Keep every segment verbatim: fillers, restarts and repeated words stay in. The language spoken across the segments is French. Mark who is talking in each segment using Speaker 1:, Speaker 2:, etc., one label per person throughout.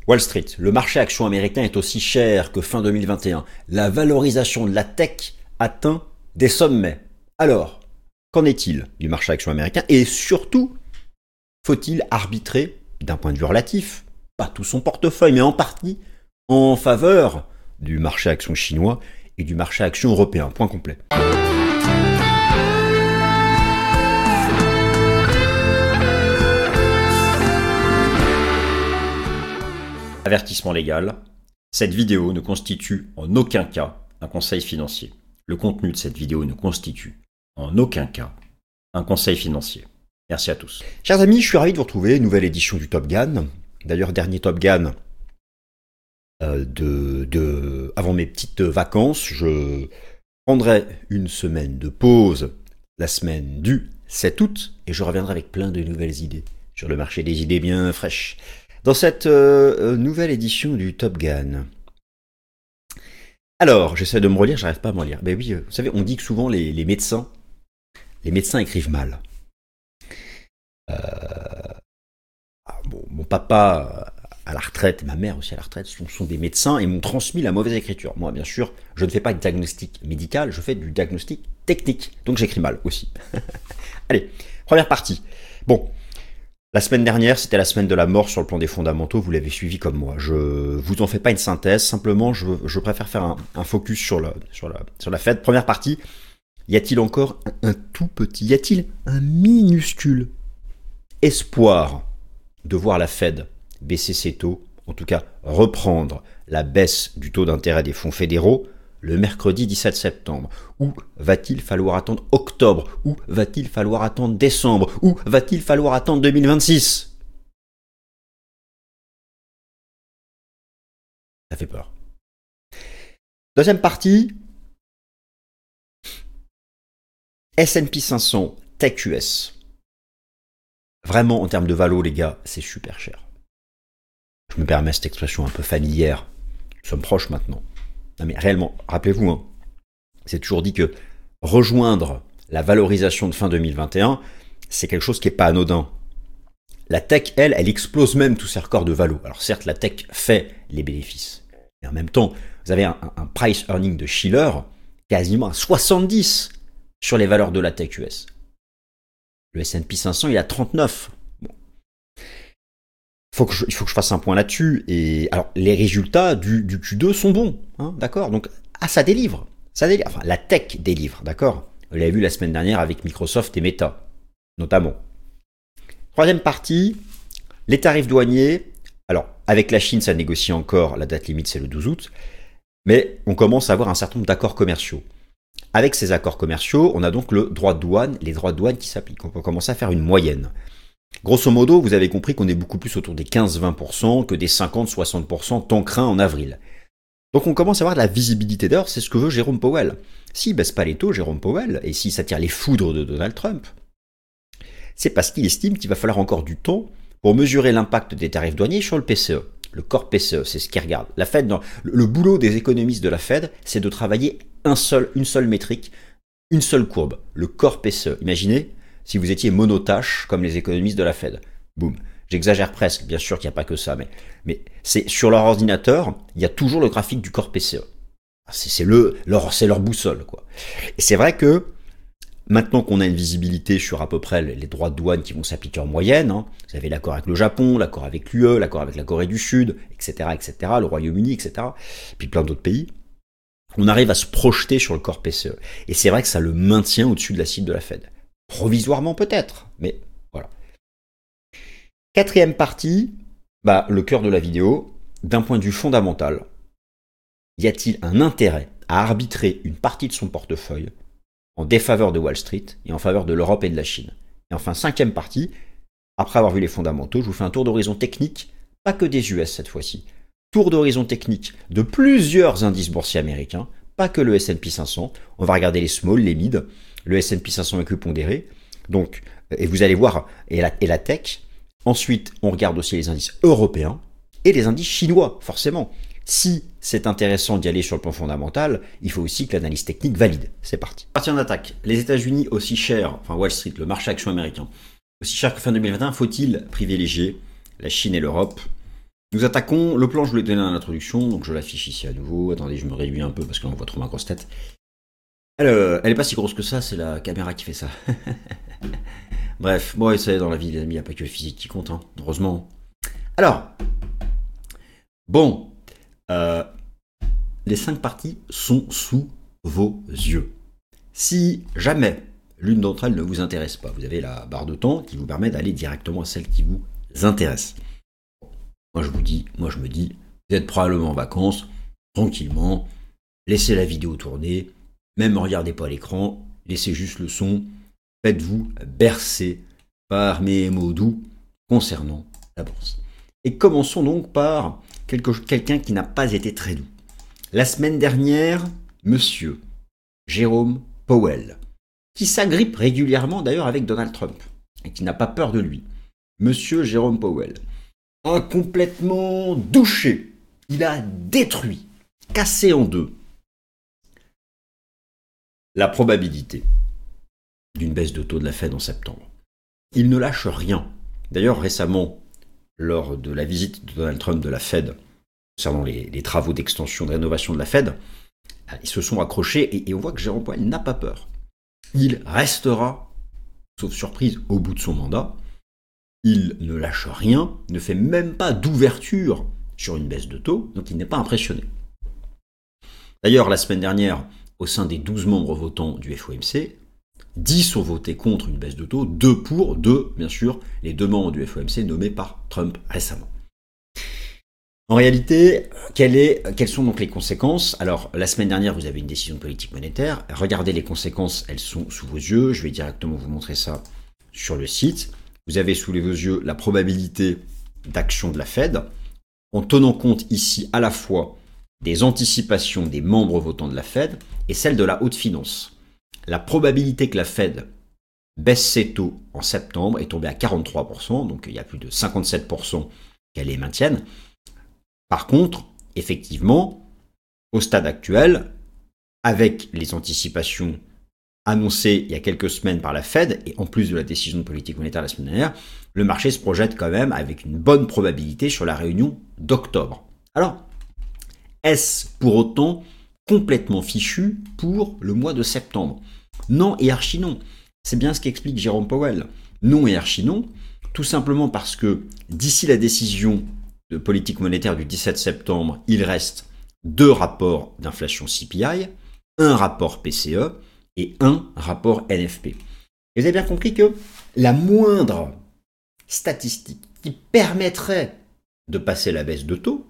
Speaker 1: Wall Street, le marché action américain est aussi cher que fin deux mille vingt et un. La valorisation de la tech atteint des sommets. Alors, qu'en est-il du marché action américain? Et surtout, faut-il arbitrer, d'un point de vue relatif, pas tout son portefeuille, mais en partie, en faveur du marché action chinois et du marché action européen? Point complet. Avertissement légal, cette vidéo ne constitue en aucun cas un conseil financier. Le contenu de cette vidéo ne constitue en aucun cas un conseil financier. Merci à tous. Chers amis, je suis ravi de vous retrouver, nouvelle édition du Top Gun. D'ailleurs, dernier Top Gun euh, de, de, avant mes petites vacances. Je prendrai une semaine de pause la semaine du sept août et je reviendrai avec plein de nouvelles idées sur le marché des idées bien fraîches. Dans cette euh, nouvelle édition du Top Gun. Alors, j'essaie de me relire, j'arrive pas à me relire. Ben oui, vous savez, on dit que souvent les, les médecins, les médecins écrivent mal. Euh, bon, mon papa à la retraite, et ma mère aussi à la retraite, sont, sont des médecins et m'ont transmis la mauvaise écriture. Moi, bien sûr, je ne fais pas de diagnostic médical, je fais du diagnostic technique. Donc j'écris mal aussi. Allez, première partie. Bon. La semaine dernière, c'était la semaine de la mort sur le plan des fondamentaux, vous l'avez suivi comme moi. Je vous en fais pas une synthèse, simplement je, je préfère faire un, un focus sur, le, sur, la, sur la Fed. Première partie, y a-t-il encore un, un tout petit, y a-t-il un minuscule espoir de voir la Fed baisser ses taux, en tout cas reprendre la baisse du taux d'intérêt des fonds fédéraux le mercredi dix-sept septembre? Ou va-t-il falloir attendre octobre? Ou va-t-il falloir attendre décembre? Ou va-t-il falloir attendre deux mille vingt-six? Ça fait peur. Deuxième partie. S and P cinq cents Tech U S. Vraiment, en termes de valo, les gars, c'est super cher. Je me permets cette expression un peu familière. Nous sommes proches maintenant. Non mais réellement, rappelez-vous, hein, c'est toujours dit que rejoindre la valorisation de fin deux mille vingt et un, c'est quelque chose qui n'est pas anodin. La tech, elle, elle explose même tous ses records de valo. Alors certes, la tech fait les bénéfices. Mais en même temps, vous avez un, un price earning de Shiller quasiment à soixante-dix sur les valeurs de la tech U S. Le S and P cinq cents, il est à trente-neuf. Bon. Faut que je, il faut que je fasse un point là-dessus. Et alors, les résultats du, du Q deux sont bons, hein, d'accord. Donc, ah, ça délivre, ça délivre. Enfin, la tech délivre, d'accord. Vous l'avez vu la semaine dernière avec Microsoft et Meta, notamment. Troisième partie, les tarifs douaniers. Alors, avec la Chine, ça négocie encore. La date limite, c'est le douze août. Mais on commence à avoir un certain nombre d'accords commerciaux. Avec ces accords commerciaux, on a donc le droit de douane, les droits de douane qui s'appliquent. On peut commencer à faire une moyenne. Grosso modo, vous avez compris qu'on est beaucoup plus autour des quinze à vingt pour cent que des cinquante à soixante pour cent tant craint en avril. Donc on commence à avoir de la visibilité. D'ailleurs, c'est ce que veut Jérôme Powell. S'il baisse pas les taux, Jérôme Powell, et s'il s'attire les foudres de Donald Trump, c'est parce qu'il estime qu'il va falloir encore du temps pour mesurer l'impact des tarifs douaniers sur le P C E. Le corps P C E, c'est ce qu'il regarde. La Fed, non, le boulot des économistes de la Fed, c'est de travailler un seul, une seule métrique, une seule courbe, le corps P C E. Imaginez si vous étiez monotâche comme les économistes de la Fed. Boum. J'exagère presque, bien sûr qu'il n'y a pas que ça, mais, mais c'est sur leur ordinateur, il y a toujours le graphique du corps P C E. C'est, c'est, le, leur, c'est leur boussole, quoi. Et c'est vrai que maintenant qu'on a une visibilité sur à peu près les droits de douane qui vont s'appliquer en moyenne, hein, vous avez l'accord avec le Japon, l'accord avec l'U E, l'accord avec la Corée du Sud, et cetera, et cetera, le Royaume-Uni, et cetera, puis plein d'autres pays, on arrive à se projeter sur le corps P C E. Et c'est vrai que ça le maintient au-dessus de la cible de la Fed. Provisoirement peut-être, mais voilà. Quatrième partie, bah, le cœur de la vidéo, d'un point de vue fondamental, y a-t-il un intérêt à arbitrer une partie de son portefeuille en défaveur de Wall Street et en faveur de l'Europe et de la Chine? Et enfin, cinquième partie, après avoir vu les fondamentaux, je vous fais un tour d'horizon technique, pas que des U S cette fois-ci, tour d'horizon technique de plusieurs indices boursiers américains, pas que le S and P cinq cents, on va regarder les small, les mid, le S and P cinq cents avec le pondéré, donc, et vous allez voir, et la, et la tech. Ensuite, on regarde aussi les indices européens et les indices chinois, forcément. Si c'est intéressant d'y aller sur le plan fondamental, il faut aussi que l'analyse technique valide. C'est parti. Partie en attaque. Les États-Unis aussi chers, enfin Wall Street, le marché action américain, aussi cher que fin deux mille vingt et un, faut-il privilégier la Chine et l'Europe? Nous attaquons le plan, je vous l'ai donné dans l'introduction, donc je l'affiche ici à nouveau. Attendez, je me réduis un peu parce qu'on voit trop ma grosse tête. Elle, euh, elle est pas si grosse que ça, c'est la caméra qui fait ça. Bref, bon, c'est dans la vie, les amis, il n'y a pas que le physique qui compte, hein, heureusement. Alors, bon, euh, les cinq parties sont sous vos yeux. Si jamais l'une d'entre elles ne vous intéresse pas, vous avez la barre de temps qui vous permet d'aller directement à celle qui vous intéresse. Moi, je vous dis, moi, je me dis, vous êtes probablement en vacances, tranquillement, laissez la vidéo tourner, même ne regardez pas l'écran, laissez juste le son, faites-vous bercer par mes mots doux concernant la bourse. Et commençons donc par quelque, quelqu'un qui n'a pas été très doux. La semaine dernière, monsieur Jérôme Powell, qui s'agrippe régulièrement d'ailleurs avec Donald Trump, et qui n'a pas peur de lui. Monsieur Jérôme Powell a complètement douché, il a détruit, cassé en deux la probabilité d'une baisse de taux de la Fed en septembre. Il ne lâche rien. D'ailleurs, récemment, lors de la visite de Donald Trump de la Fed, concernant les, les travaux d'extension, de rénovation de la Fed, ils se sont accrochés et, et on voit que Jérôme Powell n'a pas peur. Il restera, sauf surprise, au bout de son mandat. Il ne lâche rien, ne fait même pas d'ouverture sur une baisse de taux, donc il n'est pas impressionné. D'ailleurs, la semaine dernière, au sein des douze membres votants du F O M C, dix ont voté contre une baisse de taux, deux pour, deux, bien sûr, les deux membres du F O M C nommés par Trump récemment. En réalité, quelle est, quelles sont donc les conséquences? Alors, la semaine dernière, vous avez une décision de politique monétaire. Regardez les conséquences, elles sont sous vos yeux. Je vais directement vous montrer ça sur le site. Vous avez sous les vos yeux la probabilité d'action de la Fed, en tenant compte ici à la fois des anticipations des membres votants de la Fed et celle de la haute finance. La probabilité que la Fed baisse ses taux en septembre est tombée à quarante-trois pour cent, donc il y a plus de cinquante-sept pour cent qu'elle les maintienne. Par contre, effectivement, au stade actuel, avec les anticipations annoncées il y a quelques semaines par la Fed, et en plus de la décision de politique monétaire la semaine dernière, le marché se projette quand même avec une bonne probabilité sur la réunion d'octobre. Alors, est-ce pour autant complètement fichu pour le mois de septembre? Non et archi non. C'est bien ce qu'explique Jérôme Powell. Non et archi non, tout simplement parce que d'ici la décision de politique monétaire du dix-sept septembre, il reste deux rapports d'inflation C P I, un rapport P C E et un rapport N F P. Et vous avez bien compris que la moindre statistique qui permettrait de passer la baisse de taux,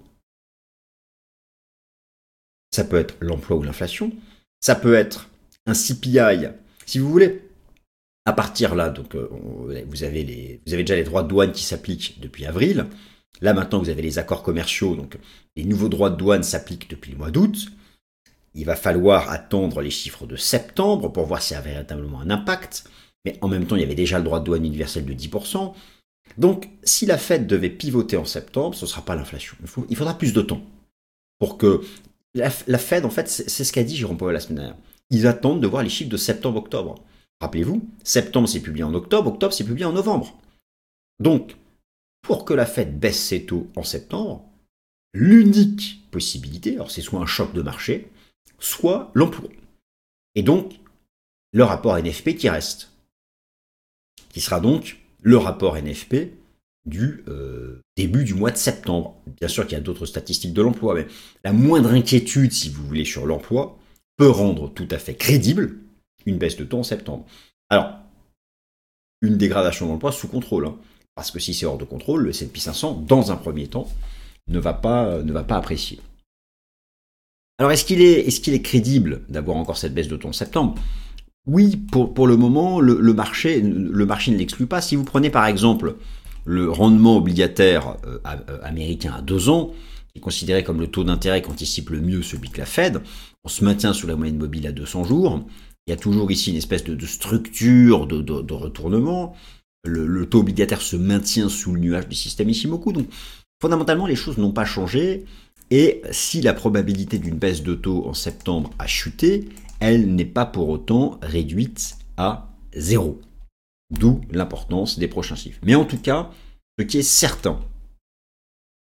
Speaker 1: ça peut être l'emploi ou l'inflation, ça peut être un C P I, si vous voulez. À partir là, donc vous avez les, vous avez déjà les droits de douane qui s'appliquent depuis avril. Là maintenant, vous avez les accords commerciaux, donc les nouveaux droits de douane s'appliquent depuis le mois d'août. Il va falloir attendre les chiffres de septembre pour voir s'il y a véritablement un impact. Mais en même temps, il y avait déjà le droit de douane universel de dix pour cent. Donc, si la Fed devait pivoter en septembre, ce ne sera pas l'inflation. Il, faut, il faudra plus de temps pour que la, la Fed, en fait, c'est, c'est ce qu'a dit Jérôme Powell la semaine dernière. Ils attendent de voir les chiffres de septembre-octobre. Rappelez-vous, septembre c'est publié en octobre, octobre c'est publié en novembre. Donc, pour que la Fed baisse ses taux en septembre, l'unique possibilité, alors c'est soit un choc de marché, soit l'emploi. Et donc, le rapport N F P qui reste, qui sera donc le rapport N F P du euh, début du mois de septembre. Bien sûr qu'il y a d'autres statistiques de l'emploi, mais la moindre inquiétude, si vous voulez, sur l'emploi, peut rendre tout à fait crédible une baisse de taux en septembre. Alors, une dégradation de l'emploi sous contrôle, hein, parce que si c'est hors de contrôle, le S and P cinq cents, dans un premier temps, ne va pas, ne va pas apprécier. Alors, est-ce qu'il est, est-ce qu'il est crédible d'avoir encore cette baisse de taux en septembre? Oui, pour, pour le moment, le, le, marché, le marché ne l'exclut pas. Si vous prenez par exemple le rendement obligataire euh, américain à deux ans, qui est considéré comme le taux d'intérêt qu'anticipe le mieux celui que la Fed, on se maintient sous la moyenne mobile à deux cents jours. Il y a toujours ici une espèce de, de structure de, de, de retournement. Le, le taux obligataire se maintient sous le nuage du système Ishimoku. Donc, fondamentalement, les choses n'ont pas changé. Et si la probabilité d'une baisse de taux en septembre a chuté, elle n'est pas pour autant réduite à zéro. D'où l'importance des prochains chiffres. Mais en tout cas, ce qui est certain,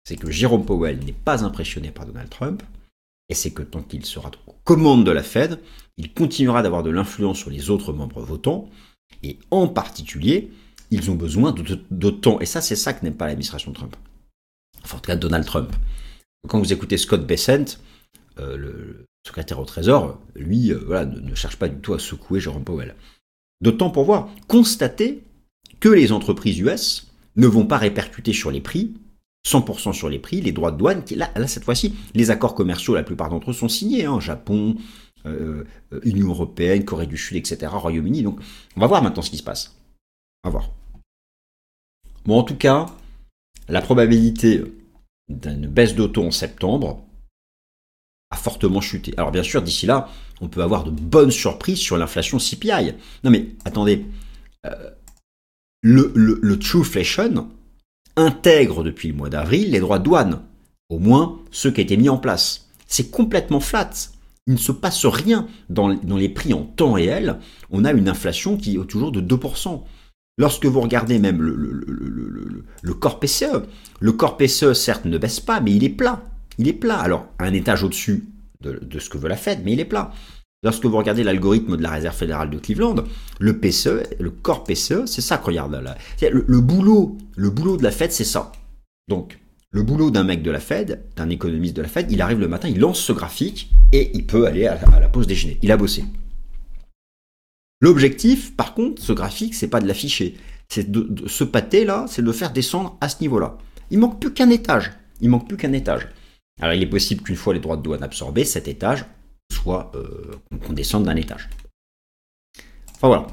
Speaker 1: c'est que Jérôme Powell n'est pas impressionné par Donald Trump, et c'est que tant qu'il sera aux commandes de la Fed, il continuera d'avoir de l'influence sur les autres membres votants, et en particulier, ils ont besoin de, de, de temps. Et ça, c'est ça que n'aime pas l'administration Trump. Enfin, en tout cas, Donald Trump. Quand vous écoutez Scott Bessent, euh, le secrétaire au Trésor, lui, euh, voilà, ne, ne cherche pas du tout à secouer Jérôme Powell. D'autant pour voir, constater que les entreprises U S ne vont pas répercuter sur les prix, cent pour cent sur les prix, les droits de douane. Qui, là, là, cette fois-ci, les accords commerciaux, la plupart d'entre eux sont signés. Hein, Japon, euh, Union européenne, Corée du Sud, et cetera, Royaume-Uni. Donc, on va voir maintenant ce qui se passe. On va voir. Bon, en tout cas, la probabilité d'une baisse de taux en septembre a fortement chuté. Alors bien sûr, d'ici là, on peut avoir de bonnes surprises sur l'inflation C P I. Non mais, attendez, euh, le, le, le Trueflation intègre depuis le mois d'avril les droits de douane, au moins ceux qui étaient mis en place. C'est complètement flat. Il ne se passe rien dans, dans les prix en temps réel. On a une inflation qui est toujours de deux pour cent. Lorsque vous regardez même le, le, le, le, le, le corps P C E, le corps P C E certes ne baisse pas, mais il est plat. Il est plat. Alors, un étage au-dessus de, de ce que veut la Fed, mais il est plat. Lorsque vous regardez l'algorithme de la Réserve fédérale de Cleveland, le P C E, le corps P C E, c'est ça qu'on regarde là. Le, le, boulot, le boulot de la Fed, c'est ça. Donc, le boulot d'un mec de la Fed, d'un économiste de la Fed, il arrive le matin, il lance ce graphique et il peut aller à, à la pause déjeuner. Il a bossé. L'objectif, par contre, ce graphique, c'est pas de l'afficher. C'est de, de ce pâté-là, c'est de le faire descendre à ce niveau-là. Il manque plus qu'un étage. Il manque plus qu'un étage. Alors, il est possible qu'une fois les droits de douane absorbés, cet étage soit euh, qu'on descende d'un étage. Enfin voilà.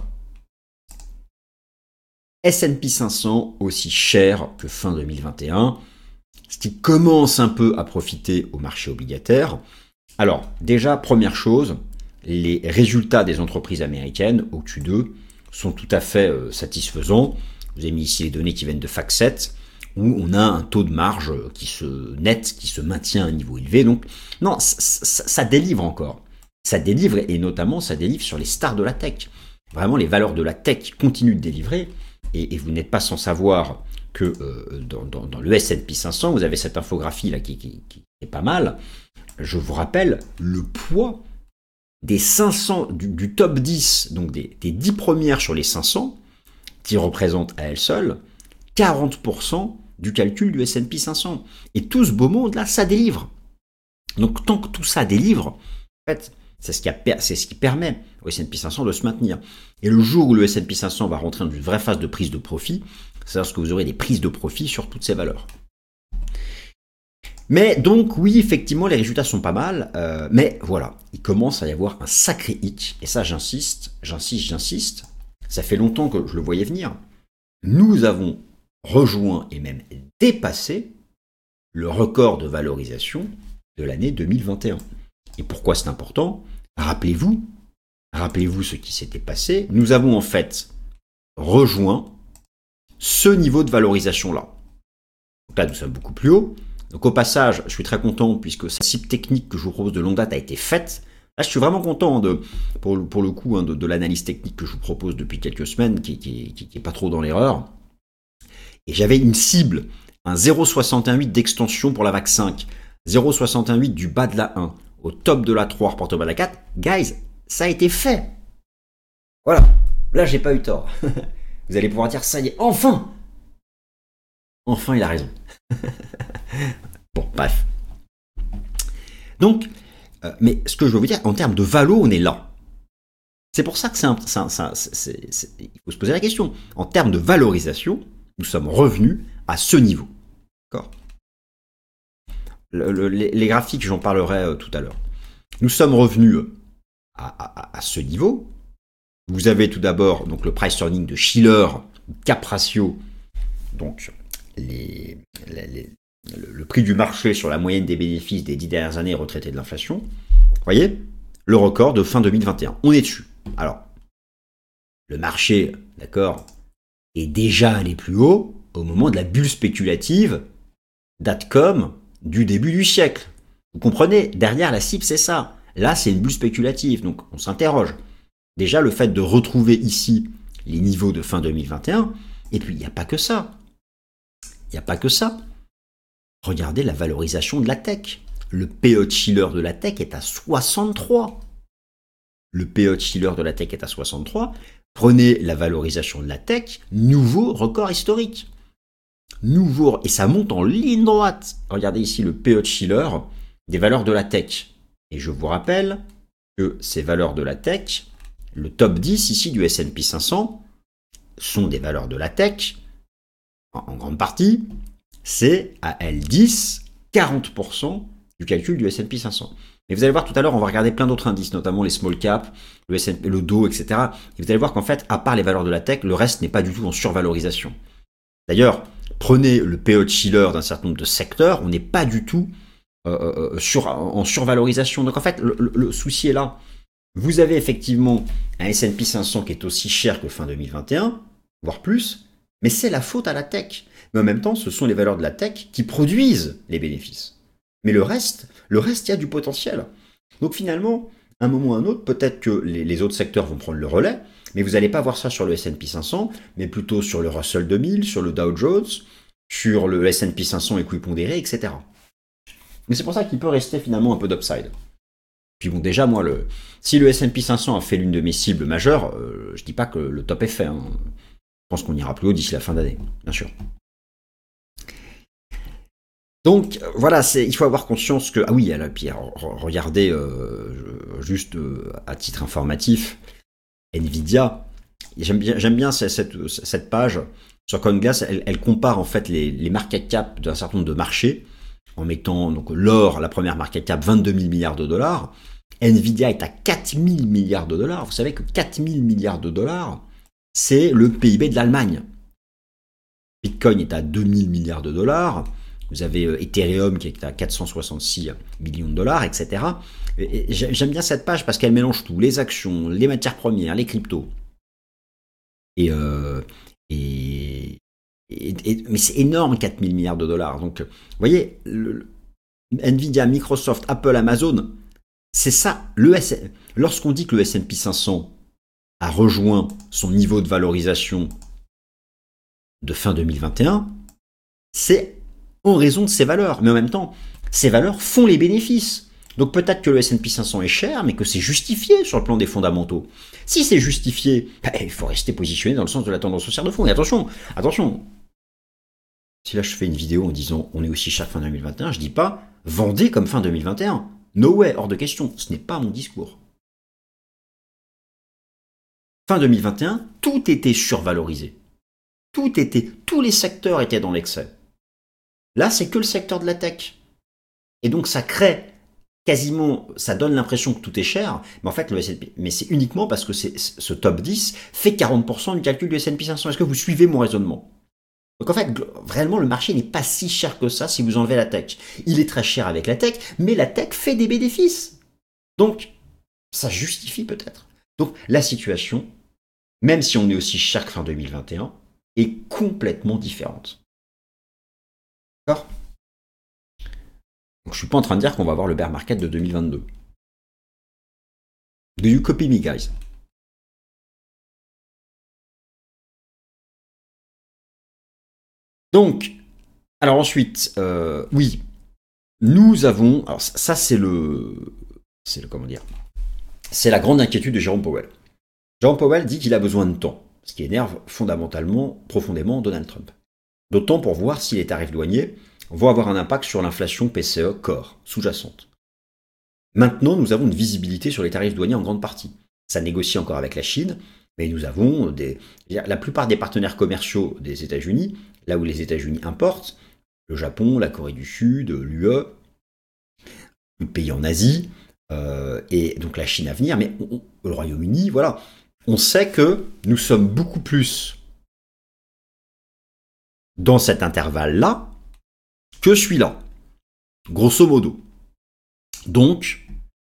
Speaker 1: S and P cinq cents aussi cher que fin deux mille vingt et un, ce qui commence un peu à profiter au marché obligataire. Alors, déjà, première chose, les résultats des entreprises américaines au Q deux sont tout à fait euh, satisfaisants. Je vous ai mis ici les données qui viennent de FactSet, où on a un taux de marge qui se net, qui se maintient à un niveau élevé. Donc, non, ça, ça, ça délivre encore. Ça délivre, et notamment, ça délivre sur les stars de la tech. Vraiment, les valeurs de la tech continuent de délivrer, et, et vous n'êtes pas sans savoir que euh, dans, dans, dans le S and P cinq cents, vous avez cette infographie là qui, qui, qui est pas mal. Je vous rappelle le poids des cinq cents, du, du top dix, donc des, des dix premières sur les cinq cents, qui représentent à elles seules quarante pour cent du calcul du S and P cinq cents. Et tout ce beau monde-là, ça délivre. Donc tant que tout ça délivre, en fait, c'est ce qui, a, c'est ce qui permet au S and P cinq cents de se maintenir. Et le jour où le S and P cinq cents va rentrer dans une vraie phase de prise de profit, c'est lorsque vous aurez des prises de profit sur toutes ces valeurs. Mais donc, oui, effectivement, les résultats sont pas mal, euh, mais voilà, il commence à y avoir un sacré hic, et ça, j'insiste, j'insiste, j'insiste, ça fait longtemps que je le voyais venir. Nous avons rejoint et même dépassé le record de valorisation de l'année deux mille vingt et un. Et pourquoi c'est important ? Rappelez-vous, rappelez-vous ce qui s'était passé. Nous avons en fait rejoint ce niveau de valorisation-là. Donc là, nous sommes beaucoup plus haut. Donc au passage, je suis très content puisque cette cible technique que je vous propose de longue date a été faite. Là, je suis vraiment content de, pour, pour le coup hein, de, de l'analyse technique que je vous propose depuis quelques semaines, qui n'est qui, qui, qui est pas trop dans l'erreur. Et j'avais une cible, un zéro virgule soixante et un huit d'extension pour la vague cinq, zéro virgule soixante et un huit du bas de la un, au top de la trois, reporté au bas de la quatre. Guys, ça a été fait. Voilà, là j'ai pas eu tort. Vous allez pouvoir dire, ça y est, enfin Enfin, il a raison. Bon, bref. Donc, euh, mais ce que je veux vous dire, en termes de valo, on est là. C'est pour ça que c'est un, c'est un, c'est un, c'est, c'est, il faut se poser la question. En termes de valorisation, nous sommes revenus à ce niveau. D'accord ? le, le, les, les graphiques, j'en parlerai euh, tout à l'heure. Nous sommes revenus à, à, à ce niveau. Vous avez tout d'abord donc, le price earning de Shiller, cap ratio, donc les, les, les, le, le prix du marché sur la moyenne des bénéfices des dix dernières années retraités de l'inflation. Vous voyez, le record de fin deux mille vingt et un. On est dessus. Alors, le marché, d'accord, est déjà allé plus haut au moment de la bulle spéculative dot-com du début du siècle. Vous comprenez, derrière la cible, c'est ça. Là, c'est une bulle spéculative, donc on s'interroge. Déjà, le fait de retrouver ici les niveaux de fin deux mille vingt et un, et puis il n'y a pas que ça. Il n'y a pas que ça. Regardez la valorisation de la tech. Le P E Schiller de la tech est à soixante-trois. Le P E Schiller de la tech est à soixante-trois. Prenez la valorisation de la tech, nouveau record historique. Nouveau, et ça monte en ligne droite. Regardez ici le P E Schiller des valeurs de la tech. Et je vous rappelle que ces valeurs de la tech, le top dix ici du S and P cinq cents, sont des valeurs de la tech, en, en grande partie, c'est à L dix, quarante pour cent du calcul du S and P cinq cents. Et vous allez voir tout à l'heure, on va regarder plein d'autres indices, notamment les small caps, le S and P, le Dow, et cetera. Et vous allez voir qu'en fait, à part les valeurs de la tech, le reste n'est pas du tout en survalorisation. D'ailleurs, prenez le P E Schiller d'un certain nombre de secteurs, on n'est pas du tout euh, sur, en survalorisation. Donc en fait, le, le, le souci est là. Vous avez effectivement un S and P cinq cents qui est aussi cher que fin deux mille vingt et un, voire plus, mais c'est la faute à la tech. Mais en même temps, ce sont les valeurs de la tech qui produisent les bénéfices. Mais le reste, le reste, il y a du potentiel. Donc finalement, à un moment ou à un autre, peut-être que les, les autres secteurs vont prendre le relais, mais vous n'allez pas voir ça sur le S and P cinq cents, mais plutôt sur le Russell deux mille, sur le Dow Jones, sur le S and P cinq cents équipondéré, et cetera. Mais c'est pour ça qu'il peut rester finalement un peu d'upside. Puis bon, déjà, moi, le, si le S and P cinq cents a fait l'une de mes cibles majeures, euh, je dis pas que le top est fait. Hein. Je pense qu'on ira plus haut d'ici la fin d'année, bien sûr. Donc voilà, c'est, il faut avoir conscience que... Ah oui, alors, puis, alors, regardez, euh, juste euh, à titre informatif, Nvidia, j'aime bien, j'aime bien cette, cette, cette page sur CoinGlass, elle, elle compare en fait les, les market cap d'un certain nombre de marchés, en mettant donc l'or, la première market cap, vingt-deux mille milliards de dollars. Nvidia est à quatre mille milliards de dollars. Vous savez que quatre mille milliards de dollars, c'est le P I B de l'Allemagne. Bitcoin est à deux mille milliards de dollars. Vous avez Ethereum qui est à quatre cent soixante-six millions de dollars, et cetera. Et j'aime bien cette page parce qu'elle mélange tout, les actions, les matières premières, les cryptos. Et, euh, et, et, et mais c'est énorme, quatre mille milliards de dollars. Donc, vous voyez, le, Nvidia, Microsoft, Apple, Amazon, c'est ça. Le S, lorsqu'on dit que le S and P cinq cents a rejoint son niveau de valorisation de fin deux mille vingt et un, c'est en raison de ces valeurs. Mais en même temps, ces valeurs font les bénéfices. Donc peut-être que le S and P cinq cents est cher, mais que c'est justifié sur le plan des fondamentaux. Si c'est justifié, bah, il faut rester positionné dans le sens de la tendance haussière de fond. Et attention, attention. Si là je fais une vidéo en disant on est aussi cher que fin deux mille vingt et un, je dis pas vendez comme fin deux mille vingt et un. No way, hors de question. Ce n'est pas mon discours. Fin deux mille vingt et un, tout était survalorisé. Tout était, tous les secteurs étaient dans l'excès. Là, c'est que le secteur de la tech. Et donc, ça crée quasiment, ça donne l'impression que tout est cher, mais en fait, le S and P, mais c'est uniquement parce que c'est, ce top dix fait quarante pour cent du calcul du S and P cinq cents. Est-ce que vous suivez mon raisonnement? Donc en fait, réellement, le marché n'est pas si cher que ça si vous enlevez la tech. Il est très cher avec la tech, mais la tech fait des bénéfices. Donc, ça justifie peut-être. Donc, la situation, même si on est aussi cher que fin deux mille vingt et un, est complètement différente. D'accord? Donc, je ne suis pas en train de dire qu'on va avoir le bear market de deux mille vingt-deux. Do you copy me, guys? Donc, alors ensuite, euh, oui, nous avons, alors ça c'est le, c'est le, comment dire, c'est la grande inquiétude de Jérôme Powell. Jérôme Powell dit qu'il a besoin de temps, ce qui énerve fondamentalement, profondément Donald Trump. D'autant pour voir si les tarifs douaniers vont avoir un impact sur l'inflation P C E core, sous-jacente. Maintenant, nous avons une visibilité sur les tarifs douaniers en grande partie. Ça négocie encore avec la Chine, mais nous avons des, la plupart des partenaires commerciaux des États-Unis, là où les États-Unis importent, le Japon, la Corée du Sud, l'U E, le pays en Asie, euh, et donc la Chine à venir, mais on, le Royaume-Uni, voilà. On sait que nous sommes beaucoup plus dans cet intervalle-là que celui-là, grosso modo. Donc,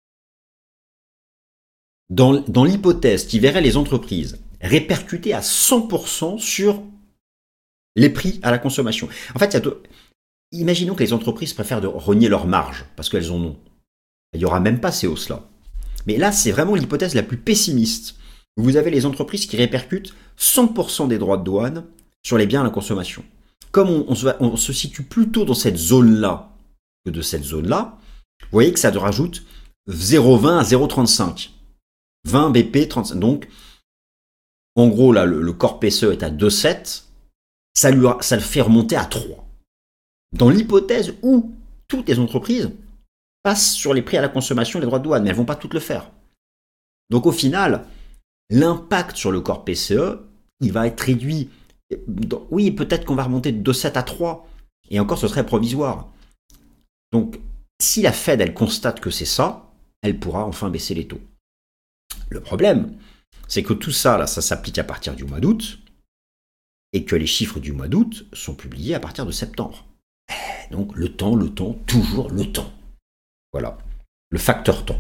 Speaker 1: dans, dans l'hypothèse qui verrait les entreprises répercuter à cent pour cent sur les prix à la consommation. En fait, il y a deux... imaginons que les entreprises préfèrent de rogner leurs marges, parce qu'elles en ont. Il n'y aura même pas ces hausses-là. Mais là, c'est vraiment l'hypothèse la plus pessimiste. Vous avez les entreprises qui répercutent cent pour cent des droits de douane sur les biens à la consommation. comme on, on, se, va, on se situe plutôt dans cette zone-là que de cette zone-là, vous voyez que ça te rajoute zéro virgule vingt à zéro virgule trente-cinq. vingt B P, trente-cinq. Donc, en gros, là, le, le corps P C E est à deux virgule sept. Ça, lui, ça le fait remonter à trois. Dans l'hypothèse où toutes les entreprises passent sur les prix à la consommation et les droits de douane, mais elles ne vont pas toutes le faire. Donc, au final, l'impact sur le corps P C E, il va être réduit. Oui, peut-être qu'on va remonter de deux virgule sept à trois. Et encore, ce serait provisoire. Donc, si la Fed, elle constate que c'est ça, elle pourra enfin baisser les taux. Le problème, c'est que tout ça, là, ça s'applique à partir du mois d'août, et que les chiffres du mois d'août sont publiés à partir de septembre. Donc, le temps, le temps, toujours le temps. Voilà, le facteur temps.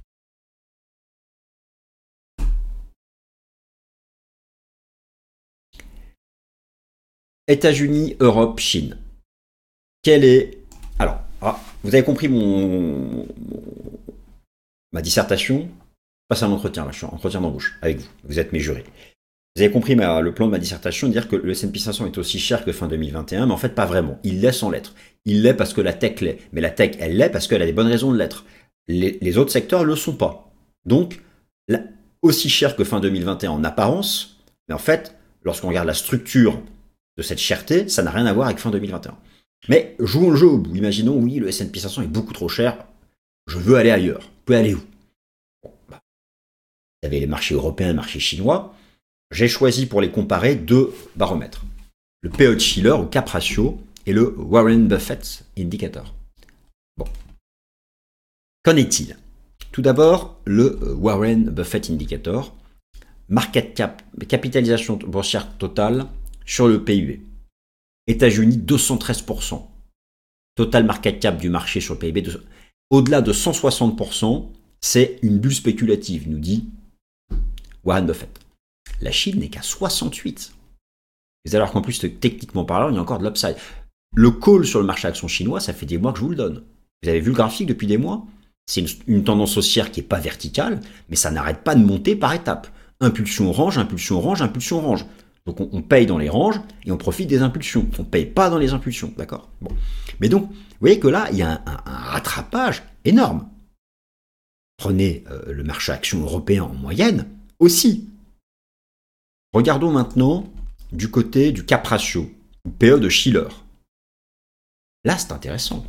Speaker 1: États-Unis, Europe, Chine. Quelle est... Alors, ah, vous avez compris mon... ma dissertation. Je passe un entretien, là, je suis en entretien d'embauche avec vous. Vous êtes mes jurés. Vous avez compris ma... le plan de ma dissertation, dire que le S and P cinq cents est aussi cher que fin deux mille vingt et un, mais en fait, pas vraiment. Il l'est sans l'être. Il l'est parce que la tech l'est. Mais la tech, elle l'est parce qu'elle a des bonnes raisons de l'être. Les, les autres secteurs ne le sont pas. Donc, là, aussi cher que fin deux mille vingt et un en apparence, mais en fait, lorsqu'on regarde la structure de cette cherté, ça n'a rien à voir avec fin deux mille vingt et un. Mais jouons le jeu au bout. Imaginons, oui, le S and P cinq cents est beaucoup trop cher, je veux aller ailleurs. Vous pouvez aller où? Bon, bah, vous avez les marchés européens et les marchés chinois. J'ai choisi pour les comparer deux baromètres. Le P E de Shiller ou Cap Ratio et le Warren Buffett Indicator. Bon. Qu'en est-il? Tout d'abord, le Warren Buffett Indicator, market cap, capitalisation boursière totale sur le P I B. États-Unis, deux cent treize pour cent. Total market cap du marché sur le P I B. Au-delà de cent soixante pour cent, c'est une bulle spéculative, nous dit Warren Buffett. La Chine n'est qu'à soixante-huit. Et alors qu'en plus, techniquement parlant, il y a encore de l'upside. Le call sur le marché action chinois, ça fait des mois que je vous le donne. Vous avez vu le graphique depuis des mois? C'est une, une tendance haussière qui n'est pas verticale, mais ça n'arrête pas de monter par étapes. Impulsion orange, impulsion orange, impulsion orange. Donc on, on paye dans les ranges et on profite des impulsions. On ne paye pas dans les impulsions, d'accord? Bon. Mais donc, vous voyez que là, il y a un, un, un rattrapage énorme. Prenez euh, le marché action européen en moyenne aussi. Regardons maintenant du côté du Cap Ratio, ou P E de Shiller. Là, c'est intéressant.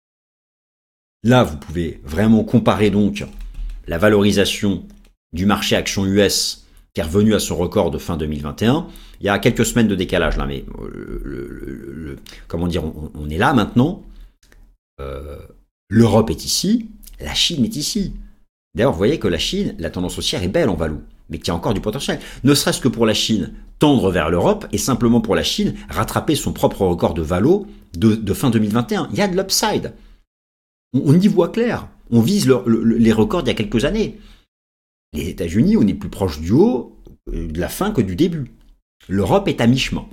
Speaker 1: Là, vous pouvez vraiment comparer donc la valorisation du marché action U S qui est revenu à son record de fin deux mille vingt et un. Il y a quelques semaines de décalage là, mais le, le, le, le, comment dire, on, on est là maintenant. Euh, L'Europe est ici, la Chine est ici. D'ailleurs, vous voyez que la Chine, la tendance haussière est belle en valo, mais qu'il y a encore du potentiel. Ne serait-ce que pour la Chine, tendre vers l'Europe et simplement pour la Chine, rattraper son propre record de valo de, de fin deux mille vingt et un. Il y a de l'upside. On, on y voit clair. On vise le, le, les records d'il y a quelques années. Les États-Unis, on est plus proche du haut, de la fin que du début. L'Europe est à mi-chemin.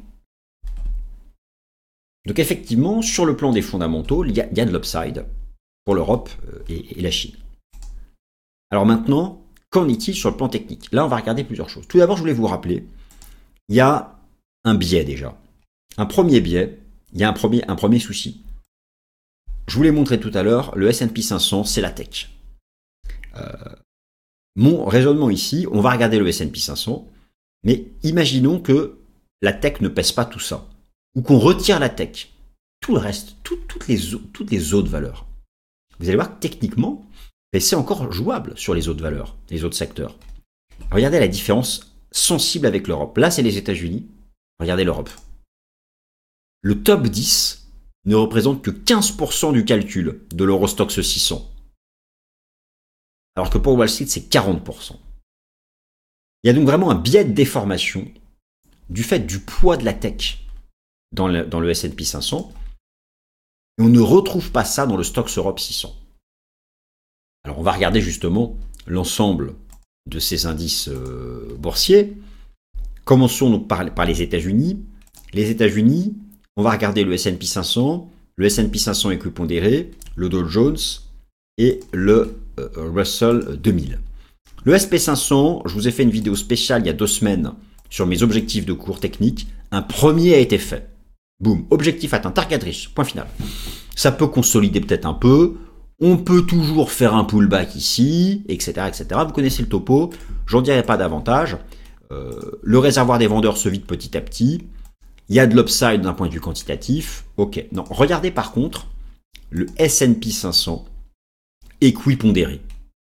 Speaker 1: Donc effectivement, sur le plan des fondamentaux, il y a, il y a de l'upside pour l'Europe et, et la Chine. Alors maintenant, qu'en est-il sur le plan technique? Là, on va regarder plusieurs choses. Tout d'abord, je voulais vous rappeler, il y a un biais déjà. Un premier biais, il y a un premier, un premier souci. Je vous l'ai montré tout à l'heure, le S and P cinq cents, c'est la tech. Euh, mon raisonnement ici, on va regarder le S and P cinq cents, mais imaginons que la tech ne pèse pas tout ça, ou qu'on retire la tech. Tout le reste, tout, toutes, les, toutes les autres valeurs. Vous allez voir que techniquement, c'est encore jouable sur les autres valeurs, les autres secteurs. Regardez la différence sensible avec l'Europe. Là, c'est les États-Unis. Regardez l'Europe. Le top dix ne représente que quinze pour cent du calcul de l'Eurostoxx six cents. Alors que pour Wall Street, c'est quarante pour cent. Il y a donc vraiment un biais de déformation du fait du poids de la tech dans le, dans le S and P cinq cents. Et on ne retrouve pas ça dans le Stoxx Europe six cents. Alors on va regarder justement l'ensemble de ces indices euh, boursiers. Commençons donc par, par les États-Unis. Les États-Unis, on va regarder le S and P cinq cents, le S and P cinq cents équipondéré, le Dow Jones et le euh, Russell deux mille. Le S and P cinq cents, je vous ai fait une vidéo spéciale il y a deux semaines sur mes objectifs de cours techniques. Un premier a été fait. Boum, objectif atteint, target reach, point final. Ça peut consolider peut-être un peu, on peut toujours faire un pullback ici, et cetera, et cetera. Vous connaissez le topo, j'en dirai pas davantage. Euh, le réservoir des vendeurs se vide petit à petit. Il y a de l'upside d'un point de vue quantitatif. Ok, non. Regardez par contre le S and P cinq cents équipondéré.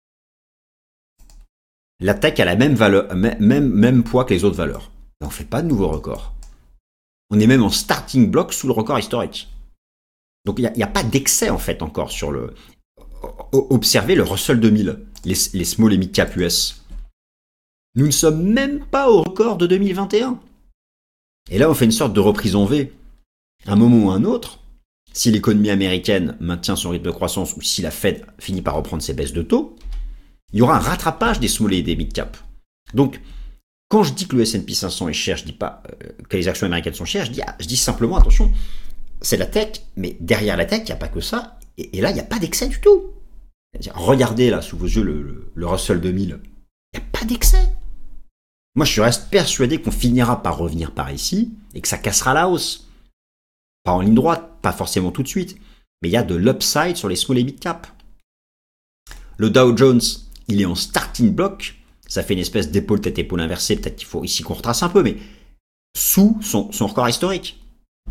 Speaker 1: La tech a la même valeur, même, même poids que les autres valeurs. Mais on ne fait pas de nouveau record. On est même en starting block sous le record historique. Donc il n'y a, a pas d'excès en fait encore sur le... Observez le Russell deux mille, les, les small et mid cap U S. Nous ne sommes même pas au record de deux mille vingt et un. Et là on fait une sorte de reprise en V. À un moment ou à un autre, si l'économie américaine maintient son rythme de croissance ou si la Fed finit par reprendre ses baisses de taux, il y aura un rattrapage des small et des mid cap. Donc, quand je dis que le S and P cinq cents est cher, je dis pas euh, que les actions américaines sont chères, je dis, je dis simplement, attention, c'est la tech, mais derrière la tech, il n'y a pas que ça, et, et là, il n'y a pas d'excès du tout. Regardez là, sous vos yeux, le, le, le Russell deux mille, il n'y a pas d'excès. Moi, je reste persuadé qu'on finira par revenir par ici, et que ça cassera la hausse. Pas en ligne droite, pas forcément tout de suite, mais il y a de l'upside sur les small et mid cap. Le Dow Jones, il est en starting block, ça fait une espèce d'épaule tête épaule inversée, peut-être qu'il faut ici qu'on retrace un peu, mais sous son, son record historique.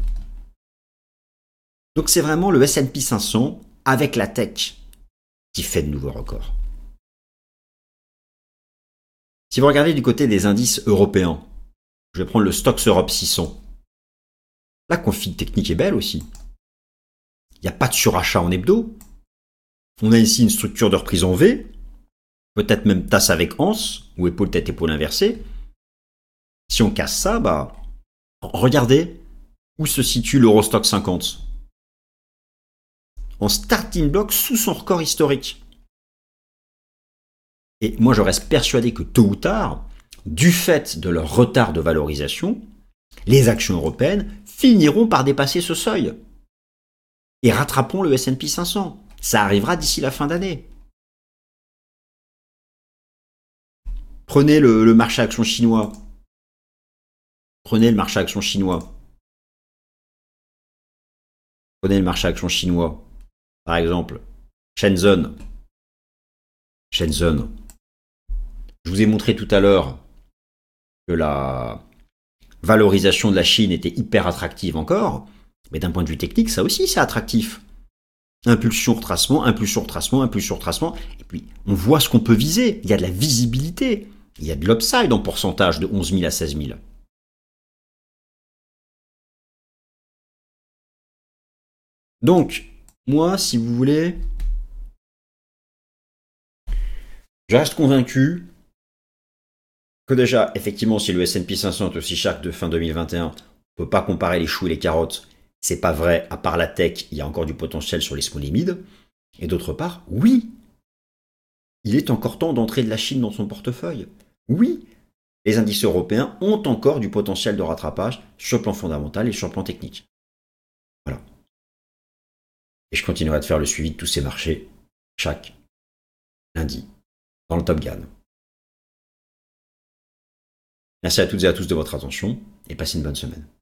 Speaker 1: Donc c'est vraiment le S and P cinq cents avec la tech qui fait de nouveaux records. Si vous regardez du côté des indices européens, je vais prendre le Stoxx Europe six cents. La config technique est belle aussi. Il n'y a pas de surachat en hebdo. On a ici une structure de reprise en V, peut-être même tasse avec anse, ou épaule tête épaule inversée. Si on casse ça, bah, regardez où se situe l'Eurostoxx cinquante. En starting block sous son record historique. Et moi, je reste persuadé que tôt ou tard, du fait de leur retard de valorisation, les actions européennes finiront par dépasser ce seuil et rattraperont le S and P cinq cents. Ça arrivera d'ici la fin d'année. Prenez le, le marché action chinois. Prenez le marché action chinois. Prenez le marché action chinois. Par exemple, Shenzhen. Shenzhen. Je vous ai montré tout à l'heure que la valorisation de la Chine était hyper attractive encore, mais d'un point de vue technique, ça aussi c'est attractif. Impulsion, retracement, impulsion, retracement, impulsion, retracement, et puis on voit ce qu'on peut viser. Il y a de la visibilité, il y a de l'upside en pourcentage de onze mille à seize mille. Donc, moi, si vous voulez, je reste convaincu que déjà, effectivement, si le S and P cinq cents est aussi cher que de fin deux mille vingt et un, on ne peut pas comparer les choux et les carottes. C'est pas vrai, à part la tech, il y a encore du potentiel sur les small et mid. Et d'autre part, oui, il est encore temps d'entrer de la Chine dans son portefeuille. Oui, les indices européens ont encore du potentiel de rattrapage sur le plan fondamental et sur le plan technique. Voilà. Et je continuerai de faire le suivi de tous ces marchés chaque lundi dans le Top Gun. Merci à toutes et à tous de votre attention et passez une bonne semaine.